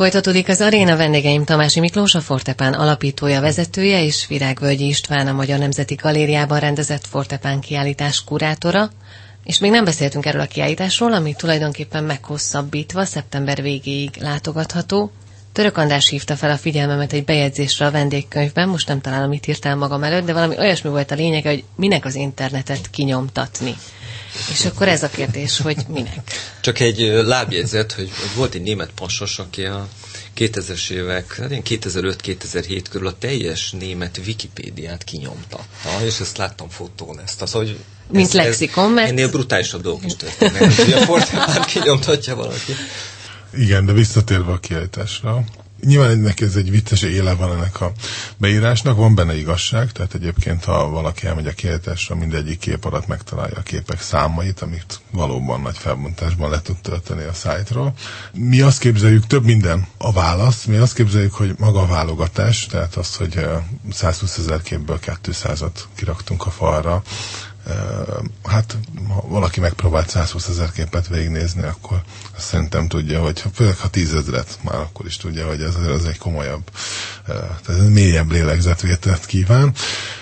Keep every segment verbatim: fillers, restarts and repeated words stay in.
Folytatódik az aréna, vendégeim Tamási Miklós, a Fortepán alapítója, vezetője, és Virágvölgyi István, a Magyar Nemzeti Galériában rendezett Fortepán kiállítás kurátora. És még nem beszéltünk erről a kiállításról, ami tulajdonképpen meghosszabbítva szeptember végéig látogatható. Török András hívta fel a figyelmemet egy bejegyzésre a vendégkönyvben, most nem találom, mit írtál magam előtt, de valami olyasmi volt a lényege, hogy minek az internetet kinyomtatni. És akkor ez a kérdés, hogy minek? Csak egy lábjegyzet, hogy, hogy volt egy német passos, aki a kétezres évek, kétezer-öt-kétezer-hét körül a teljes német Wikipédiát kinyomtatta, és ezt láttam fotón ezt. Az, hogy mint ez, lexikon, mert... Ennél brutálisabb dolgok is történnek, hogy a Fortepán kinyomtatja valaki. Igen, de visszatérve a kiállításra. Nyilván ennek ez egy vicces éle van ennek a beírásnak, van benne igazság, tehát egyébként ha valaki elmegy a kiállításra, mindegyik kép alatt megtalálja a képek számait, amit valóban nagy felbontásban le tud tölteni a szájtról. Mi azt képzeljük, több minden a válasz, mi azt képzeljük, hogy maga a válogatás, tehát az, hogy százhúszezer képből kétszázat kiraktunk a falra, hát ha valaki megpróbált százhúszezer képet végignézni, akkor azt szerintem tudja, hogy főleg ha tízezret, már akkor is tudja, hogy ez, ez egy komolyabb, tehát mélyebb lélegzetvételt kíván.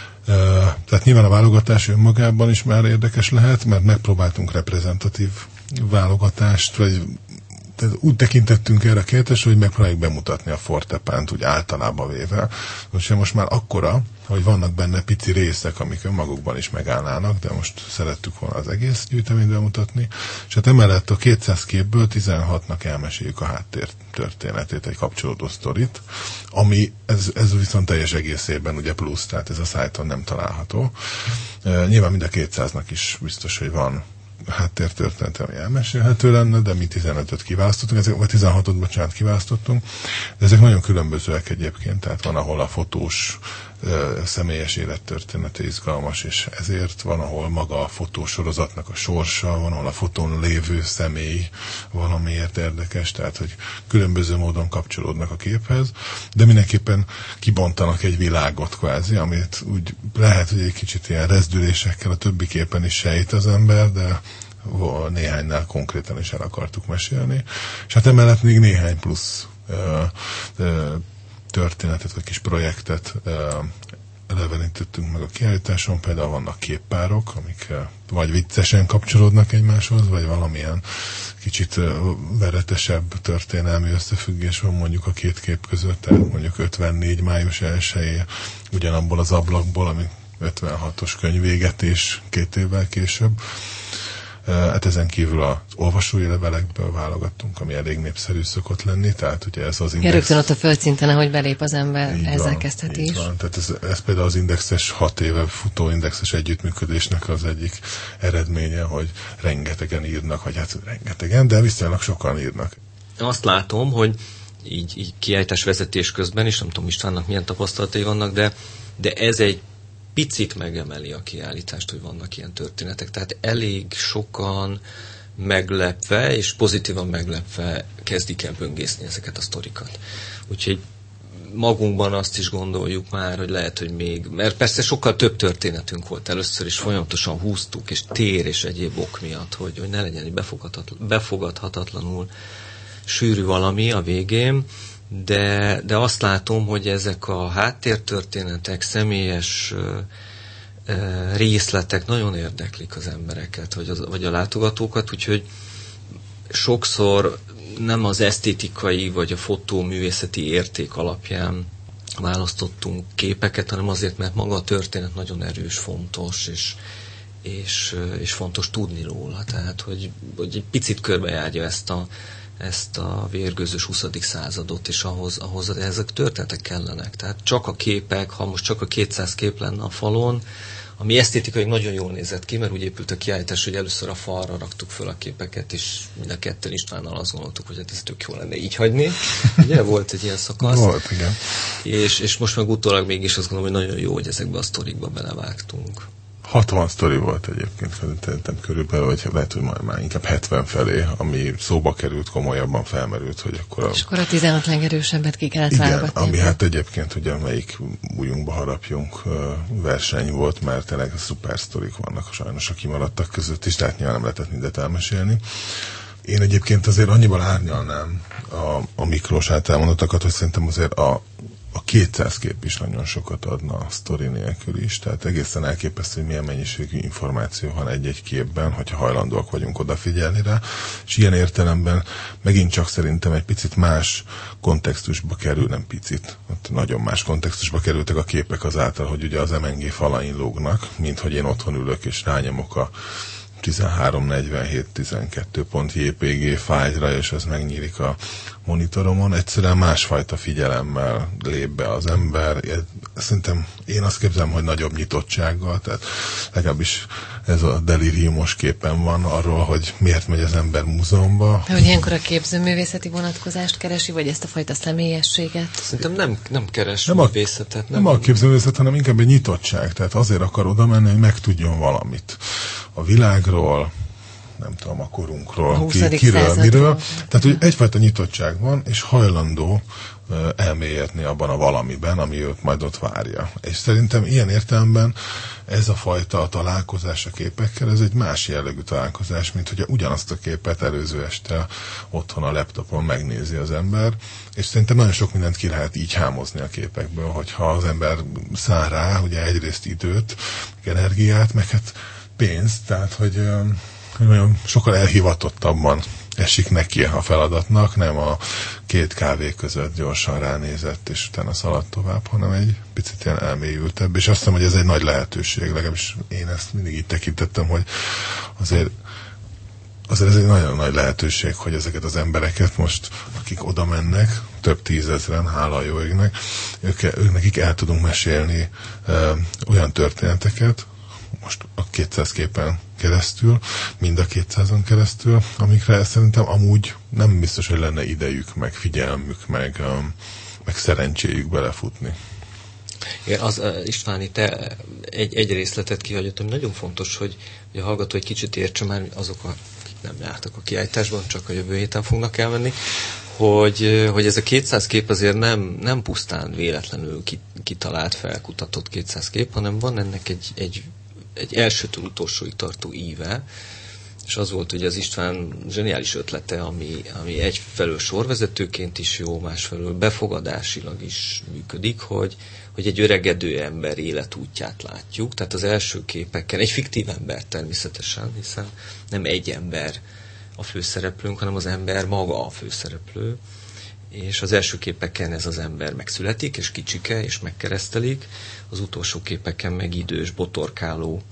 Tehát nyilván a válogatás önmagában is már érdekes lehet, mert megpróbáltunk reprezentatív válogatást, vagy tehát úgy tekintettünk erre a kérdésre, hogy megpróbáljuk bemutatni a Fortepánt úgy általában véve. Most, most már akkora, hogy vannak benne pici részek, amik önmagukban is megállnának, de most szerettük volna az egész gyűjteményt bemutatni, és hát emellett a kétszáz képből tizenhatnak elmeséljük a háttér történetét, egy kapcsolódó sztorit, ami ez, ez viszont teljes egészében ugye plusz, tehát ez a szájton nem található. E, nyilván mind a kétszáznak is biztos, hogy van háttértörténet, ami elmesélhető lenne, de mi tizenötöt kiválasztottunk, ezek, vagy tizenhatot, bocsánat, kiválasztottunk, de ezek nagyon különbözőek egyébként, tehát van, ahol a fotós ö, személyes élettörténete izgalmas, és ezért van, ahol maga a fotósorozatnak a sorsa, van, ahol a fotón lévő személy valamiért érdekes, tehát, hogy különböző módon kapcsolódnak a képhez, de mindenképpen kibontanak egy világot kvázi, amit úgy lehet, hogy egy kicsit ilyen rezdülésekkel a többi képen is sejt az ember, de néhánynál konkrétan is el akartuk mesélni. És hát emellett még néhány plusz ö, ö, történetet, vagy kis projektet ö, elevenítettünk meg a kiállításon. Például vannak képpárok, amik ö, vagy viccesen kapcsolódnak egymáshoz, vagy valamilyen kicsit ö, veretesebb történelmi összefüggés van mondjuk a két kép között, tehát mondjuk ötvennégy május elsején ugyanabból az ablakból, ami ötvenhatos könyvégetés két évvel később. Hát ezen kívül az olvasói levelekből válogattunk, ami elég népszerű szokott lenni, tehát ugye ez az index... Rögtön ott a földszinten, ahogy belép az ember, így ezzel van, kezdheti is. Van. Tehát ez, ez például az indexes, hat éve futó indexes együttműködésnek az egyik eredménye, hogy rengetegen írnak, vagy hát rengetegen, de viszonylag sokan írnak. Azt látom, hogy így, így kiállítás vezetés közben is, nem tudom Istvánnak milyen tapasztalatai vannak, de, de ez egy picit megemeli a kiállítást, hogy vannak ilyen történetek. Tehát elég sokan meglepve, és pozitívan meglepve kezdik el böngészni ezeket a sztorikat. Úgyhogy magunkban azt is gondoljuk már, hogy lehet, hogy még, mert persze sokkal több történetünk volt először, és folyamatosan húztuk, és tér és egyéb ok miatt, hogy, hogy ne legyen egy befogadhatatlan, befogadhatatlanul sűrű valami a végén, De, de azt látom, hogy ezek a háttértörténetek, személyes ö, ö, részletek nagyon érdeklik az embereket, vagy, az, vagy a látogatókat, úgyhogy sokszor nem az esztétikai vagy a fotóművészeti érték alapján választottunk képeket, hanem azért, mert maga a történet nagyon erős, fontos, és, és, és fontos tudni róla. Tehát, hogy, hogy egy picit körbejárja ezt a ezt a vérgőzös huszadik századot, és ahhoz, ahhoz ezek történetek kellenek. Tehát csak a képek, ha most csak a kétszáz kép lenne a falon, ami esztétikai nagyon jól nézett ki, mert úgy épült a kiállítás, hogy először a falra raktuk föl a képeket, és mind a ketten Istvánnal azt gondoltuk, hogy hát ez tök jó lenne így hagyni. Ugye volt egy ilyen szakasz. Volt, igen. És, és most meg utólag mégis azt gondolom, hogy nagyon jó, hogy ezekbe a sztorikba belevágtunk. hatvan sztori volt egyébként, szerintem körülbelül, vagy lehet, hogy majd már inkább hetven felé, ami szóba került, komolyabban felmerült, hogy akkor a... És akkor a tizenhat legerősebbet ki kellett igen, válogatni. ami hát egyébként ugye melyik újunkba harapjunk verseny volt, mert tényleg szuper sztorik vannak sajnos a kimaradtak között is, tehát nyilván nem lehetett mindet elmesélni. Én egyébként azért annyiban árnyalnám a, a Miklós által elmondottakat, hogy szerintem azért a, a kétszáz kép is nagyon sokat adna a sztori nélkül is. Tehát egészen elképesztő, hogy milyen mennyiségű információ van egy-egy képben, hogyha hajlandóak vagyunk odafigyelni rá. És ilyen értelemben megint csak szerintem egy picit más kontextusba kerül, nem picit, ott nagyon más kontextusba kerültek a képek azáltal, hogy ugye az em en gé falain lógnak, mint hogy én otthon ülök és rányomok a tizenhárom negyvenhét tizenkettő pont jé pé gé fájlra, és ez megnyílik a monitoromon. Egyszerűen másfajta figyelemmel lép be az ember. Szerintem én azt képzelem, hogy nagyobb nyitottsággal, tehát legalábbis ez a delíriumos képen van arról, hogy miért megy az ember múzeumba. Hogy ilyenkor a képzőművészeti vonatkozást keresi, vagy ezt a fajta személyességet? Szerintem nem, nem keres nem a, művészetet. Nem, nem a képzőművészet, hanem inkább egy nyitottság. Tehát azért akar oda menni, hogy megtudjon valamit a világról, nem tudom, a korunkról, a ki, kiről, miről. Tehát, hogy egyfajta nyitottság van, és hajlandó uh, elmélyedni abban a valamiben, ami őt majd ott várja. És szerintem ilyen értelemben ez a fajta találkozás a képekkel, ez egy más jellegű találkozás, mint hogy ugyanazt a képet előző este otthon a laptopon megnézi az ember, és szerintem nagyon sok mindent ki lehet így hámozni a képekből, hogyha az ember száll rá, ugye egyrészt időt, meg energiát, meg hát pénzt, tehát, hogy nagyon sokkal elhivatottabban esik neki a feladatnak, nem a két kávé között gyorsan ránézett, és utána szaladt tovább, hanem egy picit ilyen elmélyültebb, és azt hiszem, hogy ez egy nagy lehetőség, legalábbis én ezt mindig így tekintettem, hogy azért azért ez egy nagyon nagy lehetőség, hogy ezeket az embereket most, akik oda mennek, több tízezren, hála a jó égnek, ők, ők nekik el tudunk mesélni ö, olyan történeteket, most a kétszáz képen keresztül, mind a kétszázon keresztül, amikre szerintem amúgy nem biztos, hogy lenne idejük, meg figyelmük, meg, um, meg szerencséjük belefutni. Igen, az Istváni, te egy, egy részletet kihagyott, ami nagyon fontos, hogy, hogy a hallgató egy kicsit értse már, azok, akik nem jártak a kiállításban, csak a jövő héten fognak elmenni, hogy, hogy ez a kétszáz kép azért nem, nem pusztán véletlenül kitalált, felkutatott kétszáz kép, hanem van ennek egy, egy egy elsőtől utolsóig tartó íve, és az volt ugye az István zseniális ötlete, ami, ami egyfelől sorvezetőként is jó, másfelől befogadásilag is működik, hogy, hogy egy öregedő ember életútját látjuk, tehát az első képeken, egy fiktív ember természetesen, hiszen nem egy ember a főszereplőnk, hanem az ember maga a főszereplő, és az első képeken ez az ember megszületik, és kicsike, és megkeresztelik, az utolsó képeken meg idős, botorkáló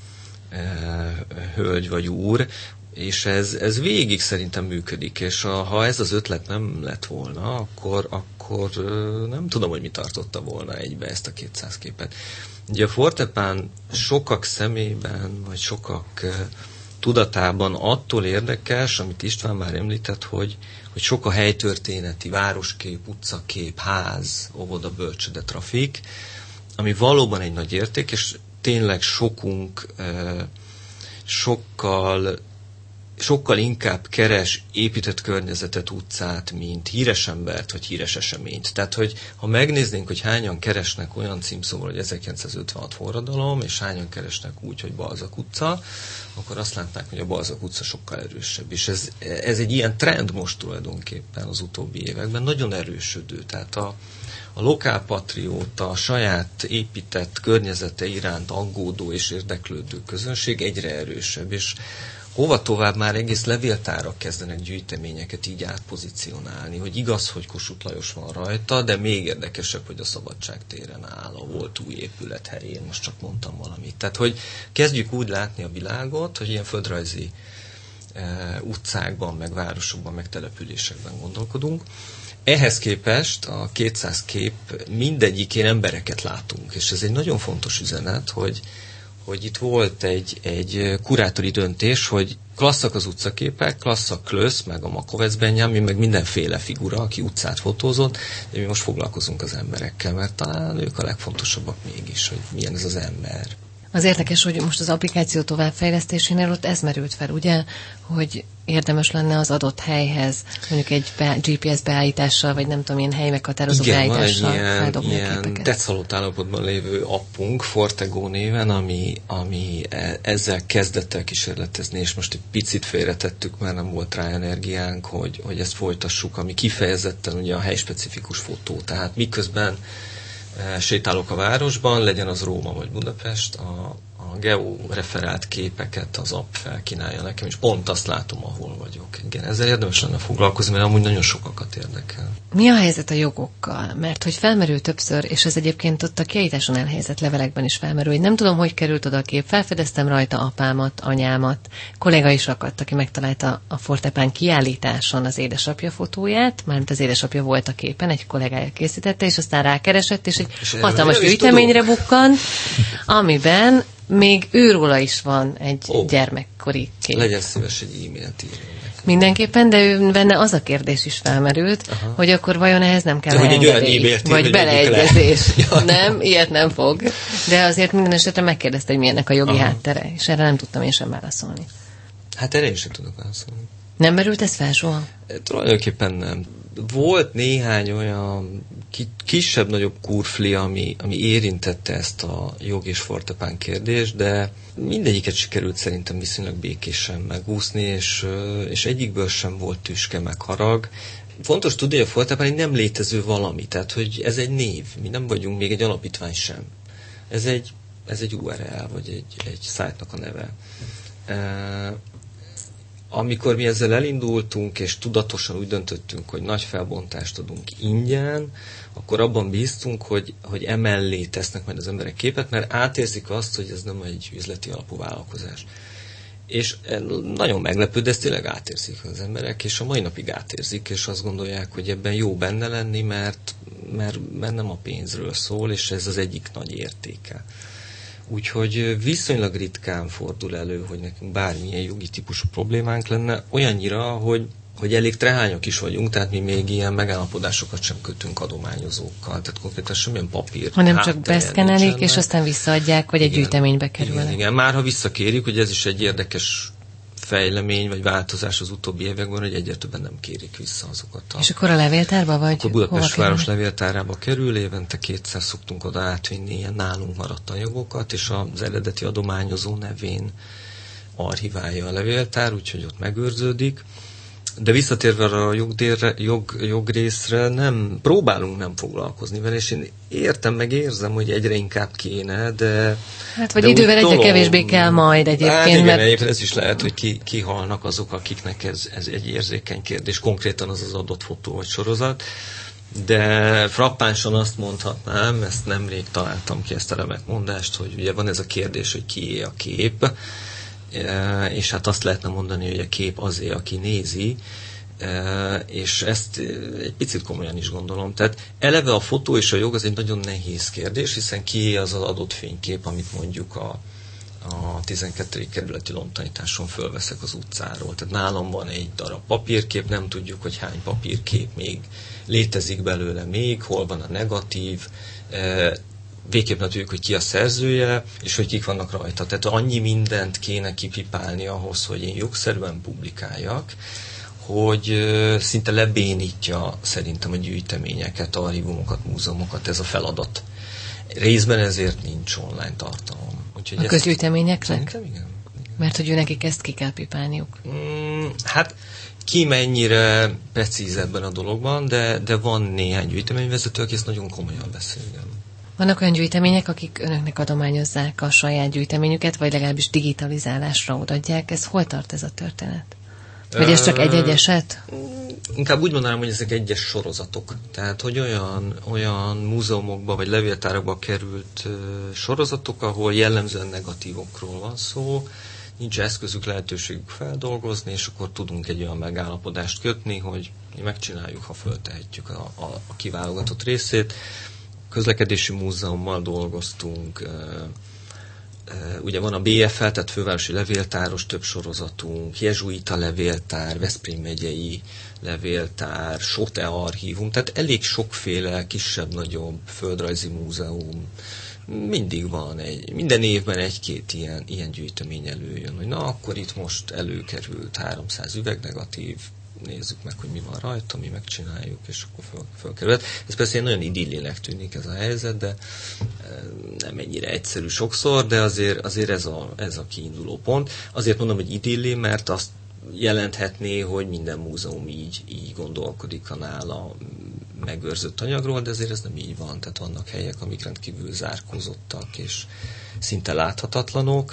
e, hölgy vagy úr, és ez, ez végig szerintem működik, és a, ha ez az ötlet nem lett volna, akkor, akkor nem tudom, hogy mi tartotta volna egybe ezt a kétszáz képet. Ugye a Fortepán sokak szemében, vagy sokak tudatában attól érdekes, amit István már említett, hogy, hogy sok a helytörténeti, városkép, utcakép, ház, óvoda, bölcsőde, trafik, ami valóban egy nagy érték, és tényleg sokunk eh, sokkal, sokkal inkább keres épített környezetet, utcát, mint híres embert, vagy híres eseményt. Tehát, hogy ha megnéznénk, hogy hányan keresnek olyan címszóval, hogy ezerkilencszázötvenhat forradalom, és hányan keresnek úgy, hogy Balzak utca, akkor azt látnánk, hogy a Balzak utca sokkal erősebb. És ez, ez egy ilyen trend most tulajdonképpen az utóbbi években, nagyon erősödő. Tehát a, a lokálpatrióta, a saját épített környezete iránt aggódó és érdeklődő közönség egyre erősebb, és hova tovább már egész levéltárak kezdenek gyűjteményeket így átpozícionálni, hogy igaz, hogy Kossuth Lajos van rajta, de még érdekesebb, hogy a Szabadság téren áll, a volt új épület helyén, most csak mondtam valamit. Tehát, hogy kezdjük úgy látni a világot, hogy ilyen földrajzi e, utcákban, meg városokban, meg településekben gondolkodunk. Ehhez képest a kétszáz kép mindegyikén embereket látunk, és ez egy nagyon fontos üzenet, hogy hogy itt volt egy, egy kurátori döntés, hogy klasszak az utcaképek, klasszak Klösz, meg a Makovec Benjamin, meg mindenféle figura, aki utcát fotózott, de mi most foglalkozunk az emberekkel, mert talán ők a legfontosabbak mégis, hogy milyen ez az ember. Az érdekes, hogy most az applikáció továbbfejlesztésénél ott ez merült fel, ugye, hogy érdemes lenne az adott helyhez, mondjuk egy be, gé pé es beállítással, vagy nem tudom, ilyen helymeghatározó beállítással feldobni ilyen, a képeket. ilyen tetszalott állapotban lévő appunk, Fortego néven, ami, ami ezzel kezdett el kísérletezni, és most egy picit félretettük, mert nem volt rá energiánk, hogy, hogy ezt folytassuk, ami kifejezetten ugye a helyspecifikus fotó. Tehát miközben sétálok a városban, legyen az Róma vagy Budapest, a, a georeferált képeket az app felkínálja nekem, és pont azt látom, ahol vagyok. Igen, ezzel érdemes lenne foglalkozni, mert amúgy nagyon sokakat érdekel. Mi a helyzet a jogokkal? Mert hogy felmerül többször, és ez egyébként ott a kiállításon elhelyezett levelekben is felmerül, hogy nem tudom, hogy került oda a kép, felfedeztem rajta apámat, anyámat, kolléga is akadt, aki megtalálta a Fortepán kiállításon az édesapja fotóját, mármint az édesapja volt a képen, egy kollégája készítette, és aztán rákeresett, és egy és hatalmas gyűjteményre bukkant, amiben még őróla is van egy oh. gyermekkori kép. Legyen szíves egy e-mailt írni. Mindenképpen, de ő benne az a kérdés is felmerült, aha. hogy akkor vajon ehhez nem kell engedély, vagy beleegyezés. Ja. Nem, ilyet nem fog. De azért minden esetre megkérdezte, hogy milyennek a jogi aha. háttere, és erre nem tudtam én sem válaszolni. Hát erre én sem tudok válaszolni. Nem merült ez fel soha? Tulajdonképpen nem. Volt néhány olyan kisebb-nagyobb kurfli, ami, ami érintette ezt a jog és Fortepán kérdést, de mindegyiket sikerült szerintem viszonylag békésen megúszni, és, és egyikből sem volt tüske meg harag. Fontos tudni, hogy a Fortepán egy nem létező valami, tehát hogy ez egy név, mi nem vagyunk még egy alapítvány sem. Ez egy, ez egy u er el, vagy egy, egy szájtnak a neve. Amikor mi ezzel elindultunk, és tudatosan úgy döntöttünk, hogy nagy felbontást adunk ingyen, akkor abban bíztunk, hogy, hogy emellé tesznek majd az emberek képet, mert átérzik azt, hogy ez nem egy üzleti alapú vállalkozás. És nagyon meglepő, de ezt tényleg átérzik az emberek, és a mai napig átérzik, és azt gondolják, hogy ebben jó benne lenni, mert, mert, mert nem a pénzről szól, és ez az egyik nagy értéke. Úgyhogy viszonylag ritkán fordul elő, hogy nekünk bármilyen jogi típusú problémánk lenne, olyannyira, hogy, hogy elég trehányak is vagyunk, tehát mi még ilyen megállapodásokat sem kötünk adományozókkal, tehát konkrétan semmilyen papír. Hanem csak beszkenelik, és aztán visszaadják, vagy egy igen, gyűjteménybe kerülnek. Igen, igen, már ha visszakérjük, hogy ez is egy érdekes fejlemény, vagy változás az utóbbi években, hogy egyre többen nem kérik vissza azokat. A... És akkor a levéltárba, vagy akkor Budapest város levéltárába kerül, évente kétszer szoktunk oda átvinni ilyen nálunk maradt anyagokat, és az eredeti adományozó nevén archiválja a levéltár, úgyhogy ott megőrződik. De visszatérve a jogdérre, jog, jogrészre, nem, próbálunk nem foglalkozni vele, és én értem, meg érzem, hogy egyre inkább kéne, de... Hát, vagy de idővel egyre tolom, kevésbé kell majd egyébként. Hát igen, mert... egyébként ez is lehet, hogy ki, kihalnak azok, akiknek ez, ez egy érzékeny kérdés, konkrétan az az adott fotó vagy sorozat, de frappánsan azt mondhatnám, ezt nemrég találtam ki, ezt a remek mondást, hogy ugye van ez a kérdés, hogy kié a kép, és hát azt lehetne mondani, hogy a kép azért, aki nézi, és ezt egy picit komolyan is gondolom. Tehát eleve a fotó és a jog az egy nagyon nehéz kérdés, hiszen kié az az adott fénykép, amit mondjuk a, a tizenkettedik kerületi lomtanításon fölveszek az utcáról. Tehát nálam van egy darab papírkép, nem tudjuk, hogy hány papírkép még létezik belőle még, hol van a negatív, végképp nem tudjuk, hogy ki a szerzője, és hogy kik vannak rajta. Tehát annyi mindent kéne kipipálni ahhoz, hogy én jogszerűen publikáljak, hogy szinte lebénítja szerintem a gyűjteményeket, archívumokat, múzeumokat ez a feladat. Részben ezért nincs online tartalom. Úgyhogy a közgyűjteményeknek? Szerintem igen. igen. Mert hogy nekik ezt ki kell pipálniuk. Mm, hát ki mennyire precíz ebben a dologban, de, de van néhány gyűjteményvezető, aki ezt nagyon komolyan beszél. Vannak olyan gyűjtemények, akik önöknek adományozzák a saját gyűjteményüket, vagy legalábbis digitalizálásra odaadják. Ez hol tart ez a történet? Vagy ez csak egy-egy eset? Inkább úgy mondanám, hogy ezek egyes sorozatok. Tehát, hogy olyan, olyan múzeumokba vagy levéltárakba került uh, sorozatok, ahol jellemzően negatívokról van szó, nincs eszközük, lehetőségük feldolgozni, és akkor tudunk egy olyan megállapodást kötni, hogy mi megcsináljuk, ha föltehetjük a, a, a kiválogatott részét. Közlekedési múzeummal dolgoztunk, ugye van a bé ef el, tehát fővárosi levéltáros több sorozatunk, jezsuita levéltár, Veszprém megyei levéltár, Sote archívum, tehát elég sokféle kisebb-nagyobb földrajzi múzeum, mindig van egy, minden évben egy-két ilyen, ilyen gyűjtemény előjön, hogy na akkor itt most előkerült háromszáz üvegnegatív, nézzük meg, hogy mi van rajta, mi megcsináljuk, és akkor föl, fölkerült. Ez persze nagyon idillinek tűnik ez a helyzet, de nem ennyire egyszerű sokszor, de azért, azért ez, a, ez a kiinduló pont. Azért mondom, hogy idilli, mert azt jelenthetné, hogy minden múzeum így, így gondolkodik a nála megőrzött anyagról, de azért ez nem így van. Tehát vannak helyek, amik rendkívül zárkózottak, és szinte láthatatlanok.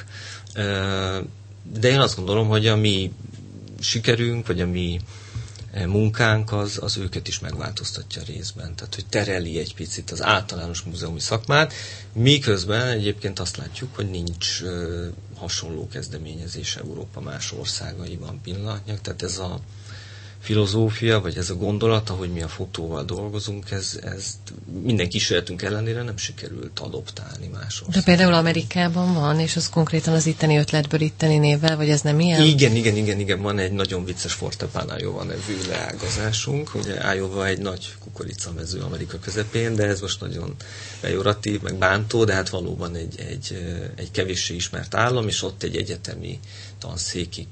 De én azt gondolom, hogy a mi sikerünk, vagy a mi munkánk az, az őket is megváltoztatja részben. Tehát, hogy tereli egy picit az általános múzeumi szakmát, miközben egyébként azt látjuk, hogy nincs uh, hasonló kezdeményezés Európa más országaiban pillanatnyilag. Tehát ez a filozófia, vagy ez a gondolat, ahogy mi a fotóval dolgozunk, ez, ez minden kísérletünk ellenére nem sikerült adoptálni más országban. De például Amerikában van, és az konkrétan az itteni ötletből itteni névvel, vagy ez nem ilyen? Igen, igen, igen, igen, van egy nagyon vicces Fortepan Iowa nevű leágazásunk. Ugye Iowa egy nagy kukoricamező Amerika közepén, de ez most nagyon pejoratív, meg bántó, de hát valóban egy, egy, egy kevéssé ismert állam, és ott egy egyetemi tanszéki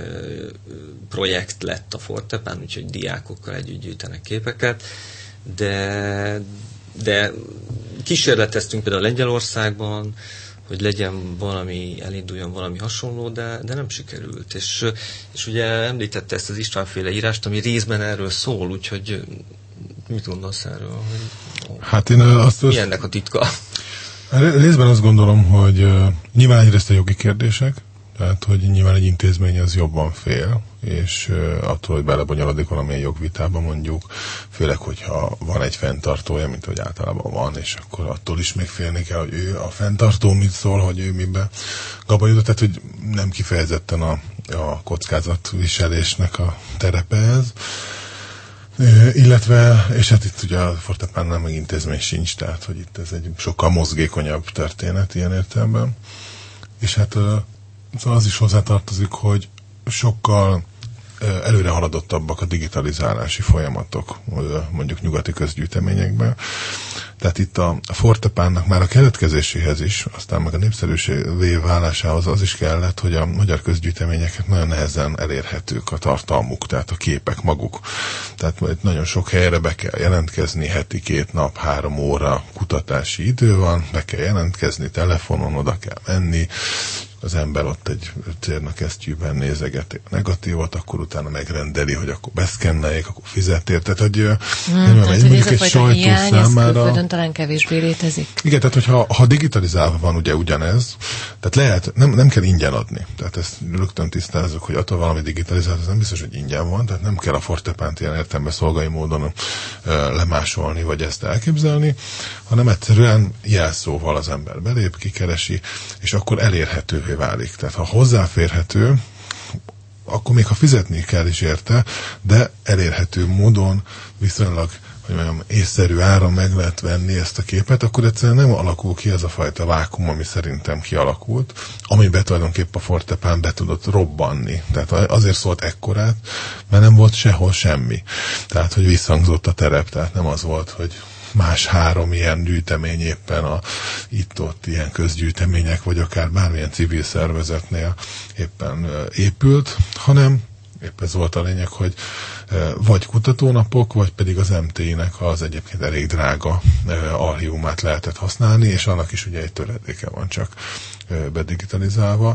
projekt lett a Fortepan, úgyhogy diákokkal együtt gyűjtenek képeket, de, de kísérleteztünk például Lengyelországban, hogy legyen valami, elinduljon valami hasonló, de, de nem sikerült. És, és ugye említette ezt az István-féle írást, ami részben erről szól, úgyhogy mit gondolsz erről? Hogy, hát én azt... Mi ennek a titka? Részben azt gondolom, hogy uh, nyilván egyrészt a jogi kérdések, tehát, hogy nyilván egy intézmény az jobban fél, és uh, attól, hogy belebonyolodik valamilyen jogvitába mondjuk, főleg, hogyha van egy fenntartója, mint hogy általában van, és akkor attól is még félni kell, hogy ő a fenntartó mit szól, hogy ő mibe gabajodott, tehát, hogy nem kifejezetten a, a kockázatviselésnek a terepe ez. Uh, illetve, és hát itt ugye a Fortepannál meg intézmény sincs, tehát, hogy itt ez egy sokkal mozgékonyabb történet ilyen értelemben. És hát uh, az is hozzátartozik, hogy sokkal előre haladottabbak a digitalizálási folyamatok, mondjuk nyugati közgyűjteményekben. Tehát itt a Fortepánnak már a keletkezéséhez is, aztán meg a népszerűsévé válásához az is kellett, hogy a magyar közgyűjteményeket nagyon nehezen elérhetők a tartalmuk, tehát a képek maguk. Tehát itt nagyon sok helyre be kell jelentkezni, heti két nap, három óra kutatási idő van, be kell jelentkezni, telefonon oda kell menni, az ember ott egy cérnakesztyűben nézegeti a negatívot, akkor utána megrendeli, hogy akkor beszkenneljék, akkor fizet érte. Tehát, hogy, hmm, tehát, hogy ez a fajta hiány, ez külföldön talán kevésbé létezik. Igen, tehát hogyha ha digitalizálva van ugye ugyanez, tehát lehet, nem, nem kell ingyen adni. Tehát ezt rögtön tisztázzuk, hogy attól valami digitalizálva, ez nem biztos, hogy ingyen van, tehát nem kell a Fortepant ilyen értelemben szolgai módon uh, lemásolni, vagy ezt elképzelni, hanem egyszerűen jelszóval az ember belép, kikeresi, és akkor elérhető válik. Tehát ha hozzáférhető, akkor még ha fizetni kell is érte, de elérhető módon viszonylag, hogy mondjam, észszerű áron meg lehet venni ezt a képet, akkor egyszerűen nem alakul ki ez a fajta vákum, ami szerintem kialakult, amiben tulajdonképp a Fortepan be tudott robbanni. Tehát azért szólt ekkorát, mert nem volt sehol semmi. Tehát, hogy visszhangzott a terep, tehát nem az volt, hogy más három ilyen gyűjtemény éppen a itt-ott ilyen közgyűjtemények, vagy akár bármilyen civil szervezetnél éppen uh, épült, hanem épp ez volt a lényeg, hogy uh, vagy kutatónapok, vagy pedig az em té i-nek az egyébként elég drága uh, archívumát lehetett használni, és annak is ugye egy töredéke van csak uh, bedigitalizálva.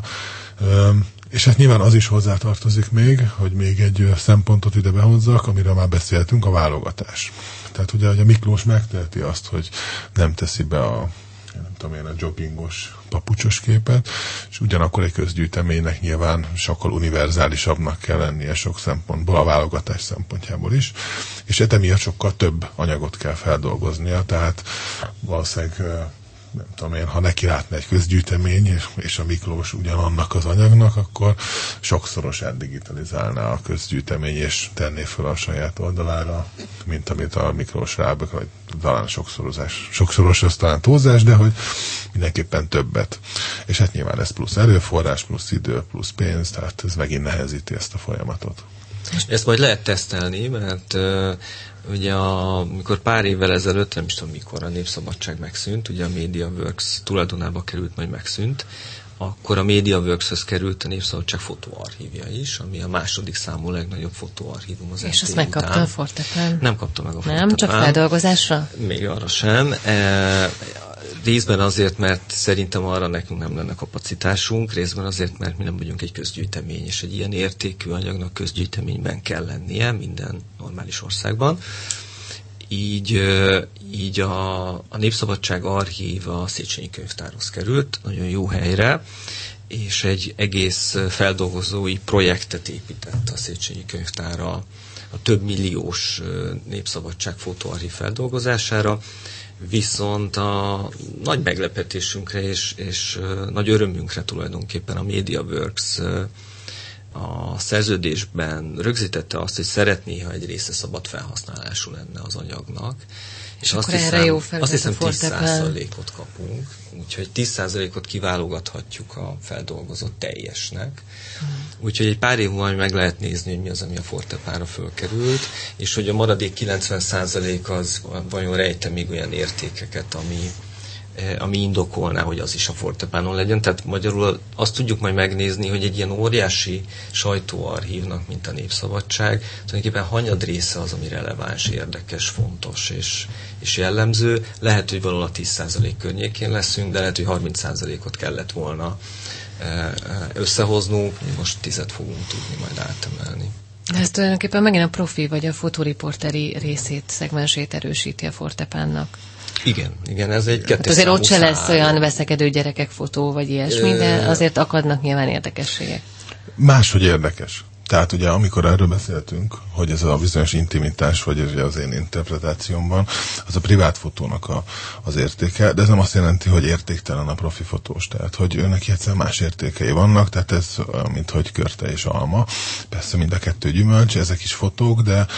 Um, és hát nyilván az is hozzátartozik még, hogy még egy uh, szempontot ide behozzak, amiről már beszéltünk, a válogatás. Tehát ugye, hogy a Miklós megteheti azt, hogy nem teszi be a, nem tudom én, a joggingos papucsos képet, és ugyanakkor egy közgyűjteménynek nyilván sokkal univerzálisabbnak kell lennie sok szempontból, a válogatás szempontjából is, és emiatt sokkal több anyagot kell feldolgoznia, tehát valószínűleg nem tudom én, ha neki látna egy közgyűjtemény, és, és a Miklós ugyanannak az anyagnak, akkor sokszorosát digitalizálná a közgyűjtemény, és tenné fel a saját oldalára, mint amit a Miklós rábek, vagy talán sokszorozás. Sokszoros az talán túlzás, de hogy mindenképpen többet. És hát nyilván ez plusz erőforrás, plusz idő, plusz pénz, tehát ez megint nehezíti ezt a folyamatot. Ezt majd lehet tesztelni, mert uh, ugye a, amikor pár évvel ezelőtt, nem is tudom mikor a Népszabadság megszűnt, ugye a MediaWorks tulajdonába került, majd megszűnt, akkor a MediaWorks-höz került a Népszabadság fotóarchívja is, ami a második számú legnagyobb fotóarchívum az És azt megkapta a Fortepán? Nem kapta meg a Fortepán. Nem, csak feldolgozásra? Még arra sem. E, részben azért, mert szerintem arra nekünk nem lenne kapacitásunk, részben azért, mert mi nem vagyunk egy közgyűjtemény, és egy ilyen értékű anyagnak közgyűjteményben kell lennie minden normális országban. Így, így a, a Népszabadság archív a Széchenyi Könyvtárhoz került, nagyon jó helyre, és egy egész feldolgozói projektet épített a Széchenyi Könyvtár a, a több milliós Népszabadság fotóarchív feldolgozására, viszont a nagy meglepetésünkre és, és nagy örömünkre tulajdonképpen a MediaWorks a szerződésben rögzítette azt, hogy szeretné, ha egy része szabad felhasználású lenne az anyagnak. És, és azt hiszem, azt hiszem tíz százalékot kapunk, úgyhogy tíz százalékot kiválogathatjuk a feldolgozott teljesnek. Hmm. Úgyhogy egy pár év múlva meg lehet nézni, hogy mi az, ami a Fortepánra fölkerült, és hogy a maradék kilencven százalék az vajon rejte még olyan értékeket, ami ami indokolná, hogy az is a Fortepánon legyen. Tehát magyarul azt tudjuk majd megnézni, hogy egy ilyen óriási sajtóarchívnak, mint a Népszabadság, tulajdonképpen hanyad része az, ami releváns, érdekes, fontos és, és jellemző. Lehet, hogy valahol a tíz százalék környékén leszünk, de lehet, hogy harminc százalékot kellett volna összehoznunk, most tízet fogunk tudni majd átemelni. De ez tulajdonképpen megint a profi vagy a fotóriporteri részét, szegmensét erősíti a Fortepánnak. Igen, igen, ez egy kettős hát azért ott se lesz olyan veszekedő gyerekek fotó, vagy ilyesmi, de azért akadnak nyilván érdekességek. Máshogy érdekes. Tehát ugye amikor erről beszéltünk, hogy ez a bizonyos intimitás, vagy ez az én interpretációmban, az a privát fotónak a, az értéke, de ez nem azt jelenti, hogy értéktelen a profi fotós. Tehát, hogy őnek egyszerűen más értékei vannak, tehát ez mint hogy körte és alma. Persze mind a kettő gyümölcs, ezek is fotók, de e,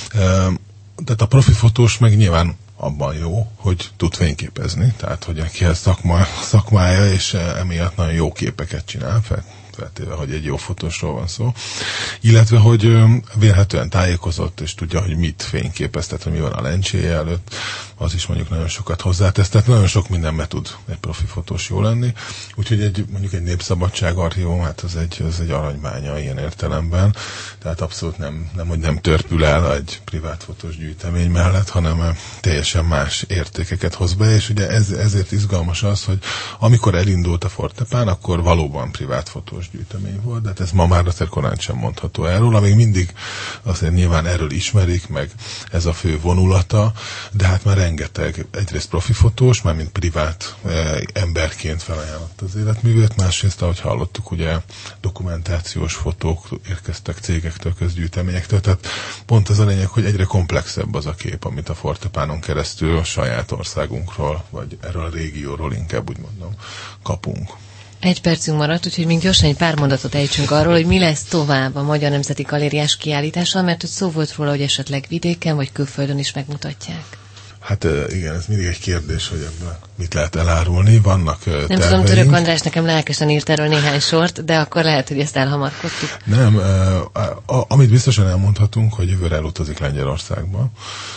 tehát a profi fotós meg nyilván abban jó, hogy tud fényképezni, tehát hogy neki ez szakma, szakmája, és emiatt nagyon jó képeket csinál, feltéve, hogy egy jó fotósról van szó, illetve, hogy vélhetően tájékozott, és tudja, hogy mit fényképez, tehát, hogy mi van a lencséje előtt, az is mondjuk nagyon sokat hozzátesz, tehát nagyon sok mindenbe tud egy profi fotós jó lenni, úgyhogy egy, mondjuk egy Népszabadság archívum, hát az egy, az egy aranybánya ilyen értelemben, tehát abszolút nem, nem, hogy nem törpül el egy privát fotós gyűjtemény mellett, hanem teljesen más értékeket hoz be, és ugye ez, ezért izgalmas az, hogy amikor elindult a Fortepán, akkor valóban privát fotós gyűjtemény volt, de hát ez ma már azért korán sem mondható erről, amíg mindig azért nyilván erről ismerik, meg ez a fő vonulata, de hát már rengeteg egyrészt profi fotós, már mint privát eh, emberként felajánlott az életművét, másrészt, ahogy hallottuk, ugye dokumentációs fotók érkeztek cégektől, közgyűjteményektől, tehát pont az a lényeg, hogy egyre komplexebb az a kép, amit a Fortepánon keresztül a saját országunkról, vagy erről a régióról inkább úgy mondom, kapunk. Egy percünk maradt, úgyhogy még gyorsan egy pár mondatot ejtsünk arról, hogy mi lesz tovább a Magyar Nemzeti Galériás kiállítással, mert hogy szó volt róla, hogy esetleg vidéken vagy külföldön is megmutatják. Hát igen, ez mindig egy kérdés, hogy ebből mit lehet elárulni. Vannak terveink. Nem tudom, Török András nekem lelkesen írt erről néhány sort, de akkor lehet, hogy ezt elhamarkodtuk. Nem, amit biztosan elmondhatunk, hogy jövőre elutazik Lengyelországba.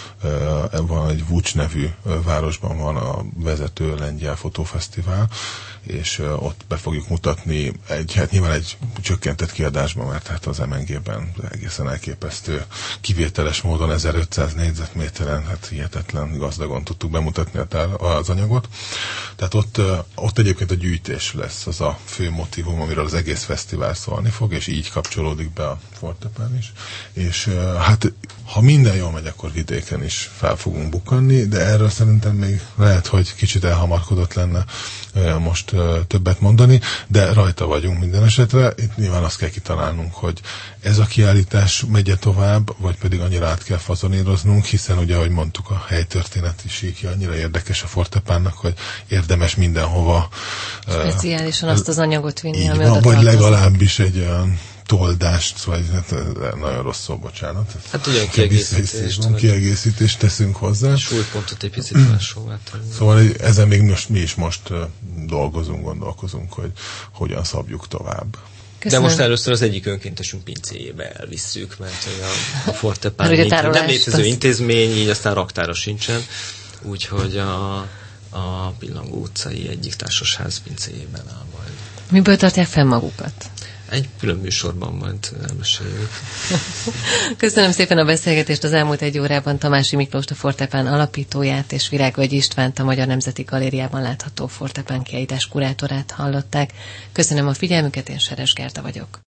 Van egy Vucs nevű városban van a vezető lengyel fotófesztivál, és ott be fogjuk mutatni egy, hát nyilván egy csökkentett kiadásban, mert hát az em en gében egészen elképesztő kivételes módon ezerötszáz négyzetméteren, hát hihetetlen gazdagon tudtuk bemutatni az anyagot. Tehát ott, ott egyébként a gyűjtés lesz az a fő motívum, amiről az egész fesztivál szólni fog, és így kapcsolódik be a Fortepán is. És hát ha minden jól megy, akkor vidéken is fel fogunk bukkanni, de erről szerintem még lehet, hogy kicsit elhamarkodott lenne most többet mondani, de rajta vagyunk minden esetre. Itt nyilván azt kell kitalálnunk, hogy ez a kiállítás megye tovább, vagy pedig annyira át kell fazoníroznunk, hiszen ugye, ahogy mondtuk, a helytörténeti síkja annyira érdekes a Fortepánnak, hogy érdemes mindenhova speciálisan uh, azt az anyagot vinni, ami van, oda vagy legalábbis egy olyan toldást, vagy hát, nagyon rossz szó, bocsánat. Hát ugyan kiegészítést. Kiegészítést teszünk hozzá. Súlypontot egy picit máshol. Szóval ezen még most, mi is most dolgozunk, gondolkozunk, hogy hogyan szabjuk tovább. De most először az egyik önkéntesünk pincéjébe elvisszük, mert a, a Fortepán nem létező az... intézmény, így aztán raktára sincsen, úgyhogy a, a Pillangó utcai egyik társasház pincéjében áll majd. Miből tartják fenn magukat? Egy külön műsorban majd elmeséljük. Köszönöm szépen a beszélgetést. Az elmúlt egy órában Tamási Miklóst, a Fortepán alapítóját, és Virágvölgyi Istvánt, a Magyar Nemzeti Galériában látható Fortepán kiállítás kurátorát hallották. Köszönöm a figyelmüket, én Seres Gerda vagyok.